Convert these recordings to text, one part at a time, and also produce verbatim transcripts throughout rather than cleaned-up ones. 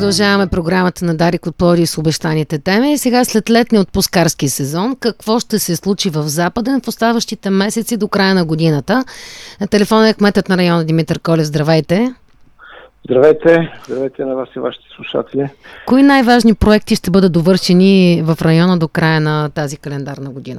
Продължаваме програмата на Дарик от Пловдив с обещаните теми. Сега след летния отпускарски сезон, какво ще се случи в Западен в оставащите месеци до края на годината? На телефона е кметът на района Димитър Колев. Здравейте! Здравейте! Здравейте на вас и вашите слушатели. Кои най-важни проекти ще бъдат довършени в района до края на тази календарна година?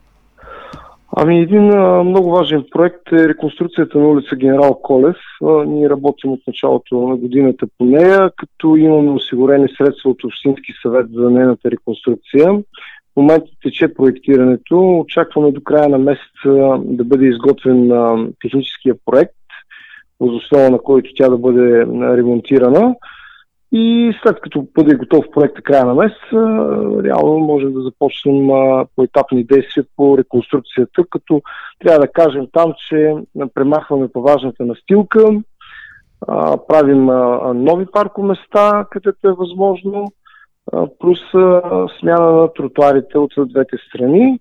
Ами един а, много важен проект е реконструкцията на улица Генерал Колев. А, ние работим от началото на годината по нея, като имаме осигурени средства от Общински съвет за нейната реконструкция. В момента тече проектирането. Очакваме до края на месеца да бъде изготвен а, техническия проект, въз основа на който тя да бъде ремонтирана. И след като бъде готов проекта края на месец, реално можем да започнем поетапни действия по реконструкцията, като трябва да кажем там, че премахваме поважната настилка, правим нови паркоместа, където е възможно, плюс смяна на тротуарите от двете страни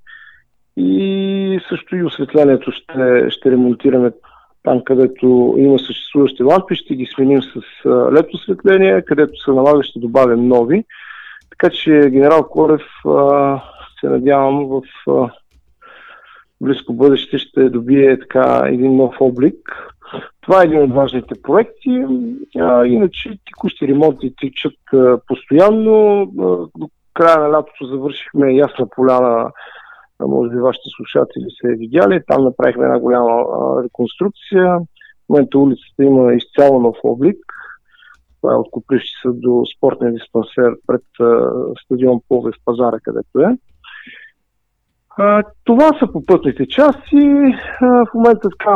и също и осветлението ще, ще ремонтираме. Там, където има съществуващи лампи, ще ги сменим с лед осветление, където се налага, ще добавим нови. Така че Генерал Колев а, се надявам в а, близко бъдеще ще добие така един нов облик. Това е един от важните проекти. А, иначе текущи ремонти тичат а, постоянно. А, до края на лятото завършихме Ясна поляна. Може би вашите слушатели са видяли. Там направихме една голяма а, реконструкция. В момента улицата има изцяло нов облик. Това е от Копривщица до спортния диспансер пред а, стадион Пловдив пазара, където е. А, това са по пътните части. А, в момента така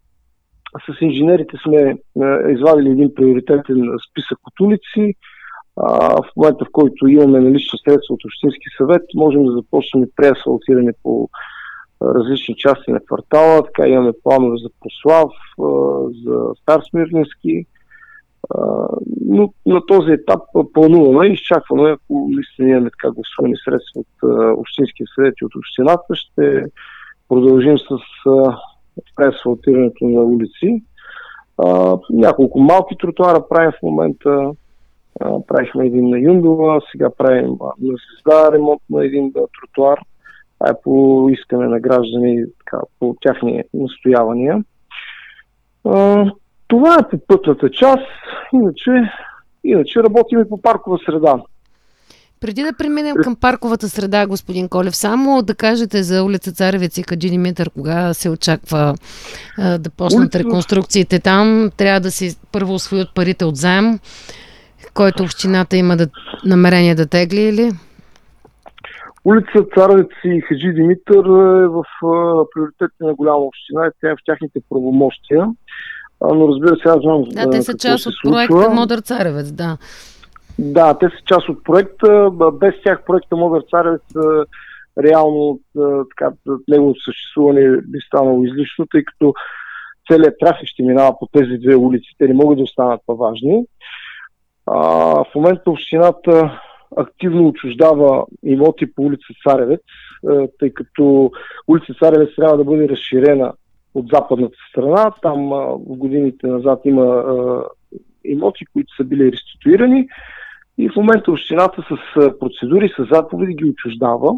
с инженерите сме а, извадили един приоритетен списък от улици. В момента, в който имаме налични средства от Общински съвет, можем да започнем преасфалтиране по различни части на квартала. Така имаме планове за Прослав, за Стар Смирненски. Но на този етап плануваме и изчакваме, ако наистина имаме така гласувани средства от Общинския съвет и от Общината, ще продължим с преасфалтирането на улици. Няколко малки тротуара правим в момента. Правихме един на Юндова, сега правим на Звезда ремонт на един тротуар. Това е по искане на граждани, така, по тяхни настоявания. А, това е по пътната част, иначе, иначе работим и по паркова среда. Преди да преминем към парковата среда, господин Колев, само да кажете за улица Царевец и Хаджи Димитър, кога се очаква а, да почнат улица... реконструкциите там. Трябва да си първо усвоят парите от заем, който общината има да, намерение да тегли, или? Улица Царевец и Хаджи Димитър е в а, приоритетите на голяма община и тя е в тяхните правомощия. А, но разбира се, аз знам Да, те са част от проекта Модър Царевец, да. Да, те са част от проекта. Без тях проекта Модър Царевец а, реално а, така, неговото съществуване би станало излишно, тъй като целият трафик ще минава по тези две улици. Те не могат да останат по-важни. А, в момента общината активно отчуждава имоти по улица Царевец, тъй като улица Царевец трябва да бъде разширена от западната страна. Там в годините назад има имоти, които са били реституирани и в момента общината с процедури, с заповеди ги отчуждава.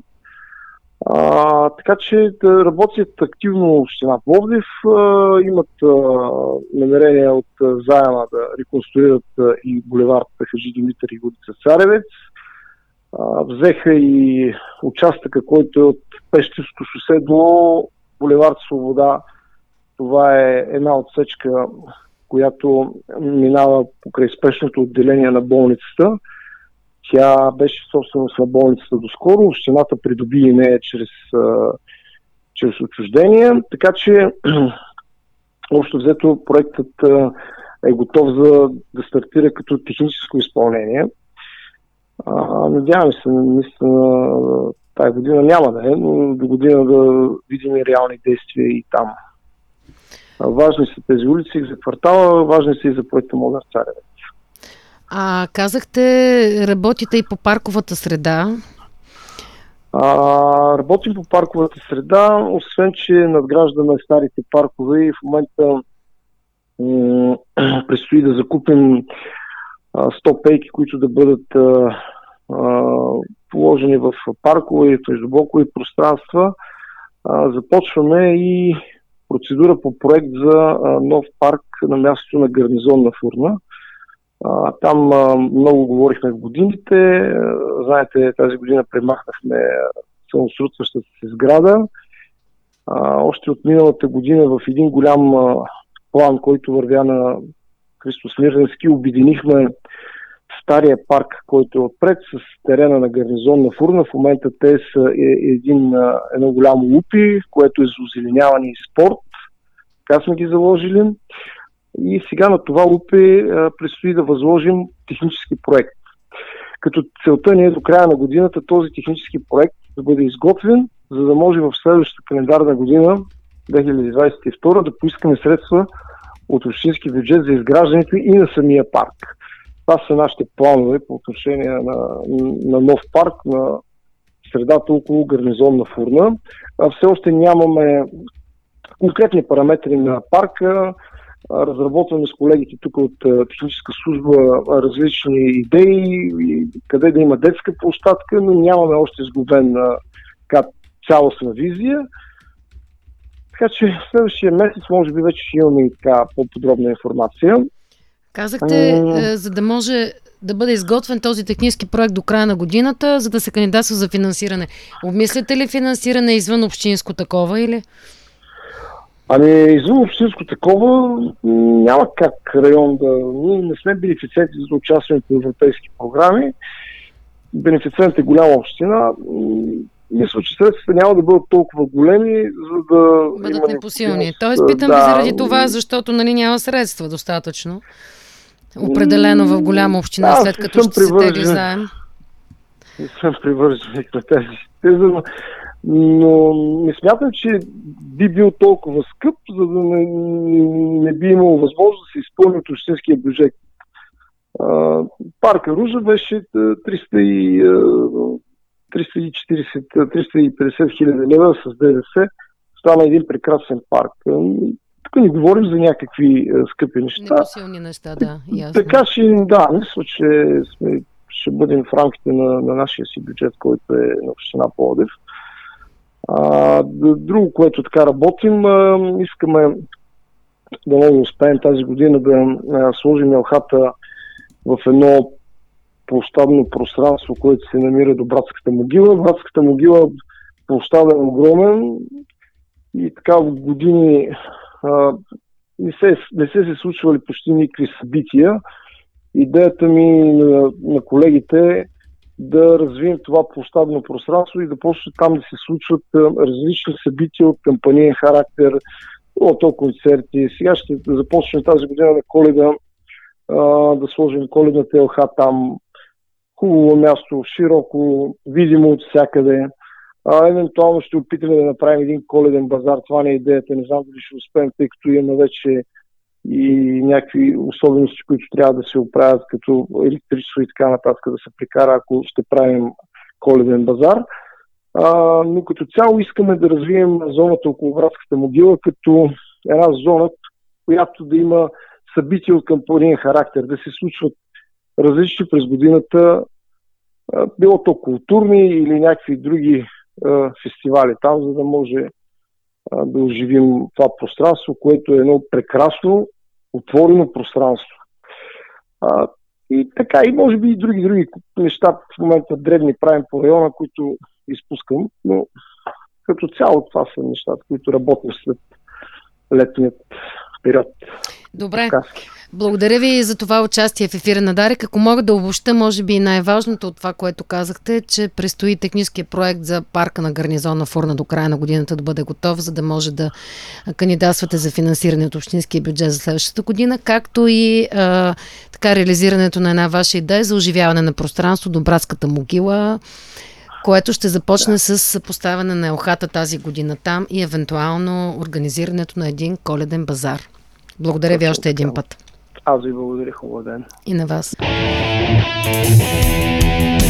А, така че да работят активно община Пловдив, а, имат а, намерение от а, заема да реконструират а, и булевард Хаджи Димитър и улица Царевец. А, взеха и участъка, който е от Пещерско шосе до булевард Свобода. Това е една отсечка, която минава покрай спешното отделение на болницата. Тя беше собственост на болницата доскоро. Общината придоби и нея чрез, чрез отчуждение. Така че общо взето проектът е готов за да стартира като техническо изпълнение. Надяваме се, наистина тази година няма да е, но до година да видим реални действия и там. Важни са тези улици за квартала, важни са и за проекта Модър Царевец. А казахте, работите и по парковата среда. А, работим по парковата среда, освен че надграждаме старите паркове и в момента м- предстои да закупим сто пейки, които да бъдат а, а, положени в паркове и в междублокови пространства. А, започваме и процедура по проект за а, нов парк на мястото на гарнизонна фурна. А, там а, много говорихме в годините. Знаете, тази година премахнахме самосрутващата се сграда. А, още от миналата година в един голям а, план, който вървя на Христо Смирненски, обединихме стария парк, който е отпред, с терена на гарнизонна фурна. В момента те са е, един, едно голямо лупи, в което е за озеленяване и спорт. Така сме ги заложили. И сега на това лупи а, предстои да възложим технически проект. Като целта ни е до края на годината този технически проект да бъде изготвен, за да може в следващата календарна година, две хиляди двадесет и втора, да поискаме средства от общински бюджет за изграждането и на самия парк. Това са нашите планове по отношение на, на нов парк, на средата около гарнизонна фурна. А все още нямаме конкретни параметри на парка. Разработваме с колегите тук от техническа служба различни идеи, къде да има детска площадка, но нямаме още сглобена цялостна визия. Така че в следващия месец може би вече ще имаме и така по-подробна информация. Казахте, а... за да може да бъде изготвен този технически проект до края на годината, за да се кандидатства за финансиране. Обмисляте ли финансиране извън общинско такова или? Ами, извън общинско такова няма как район да... Ние не сме бенефициенти за участие в европейски програми. Бенефициент е голяма община. Мисля, че средствата няма да бъдат толкова големи, за да... Бъдат непосилни. Тоест, питам да, ви заради това, защото нали няма средства достатъчно. Определено в голяма община, да, след като ще се тегли заем. Не съм привърженик на тези теза, но не смятам, че би бил толкова скъп, за да не, не би имало възможност да се изпълни от общинския бюджет. А, парка Ружа беше триста и четиридесет до триста и петдесет хиляди лева с ДДС. Стана един прекрасен парк. Тук не говорим за някакви скъпи неща. Непосилни неща, да. Ясно. Така че, да, мисля, че сме, ще бъдем в рамките на, на нашия си бюджет, който е на община Пловдив. А, друго, което така работим, а, искаме да много успеем тази година да а, сложим елхата в едно площадно пространство, което се намира до Братската могила. Братската могила площадът е огромен и така в години а, не, се, не се се случвали почти никакви събития. Идеята ми на, на колегите е да развием това площадно пространство и да почне там да се случват а, различни събития от кампаниен характер, от концерти. Сега ще започнем тази година на Коледа а, да сложим коледната елха там. Хубаво място, широко, видимо от всякъде. А, евентуално ще опитаме да направим един коледен базар. Това не е идеята. Не знам дали ще успеем, тъй като имаме вече и някакви особености, които трябва да се оправят, като електричество и така нататък да се прикара, ако ще правим коледен базар. А, но като цяло искаме да развием зоната около Братската могила като една зона, която да има събития от кампаниен характер, да се случват различни през годината, било то културни или някакви други а, фестивали там, за да може а, да оживим това пространство, което е едно прекрасно, отворено пространство. А, и така, и може би и други, други неща в момента дребни правим по района, които изпускам, но като цяло това са нещата, които работим след летният период. Добре. Така. Благодаря ви за това участие в ефира на Дарик. Ако мога да обобща, може би най-важното от това, което казахте, че предстои техническия проект за парка на гарнизонна фурна до края на годината да бъде готов, за да може да кандидатствате за финансиране от общинския бюджет за следващата година, както и а, така реализирането на една ваша идея за оживяване на пространство до Братската могила, което ще започне да. с поставяне на елхата тази година там и евентуално организирането на един коледен базар. Благодаря ви още един път. Аз ви благодаря, хубав ден. И на вас.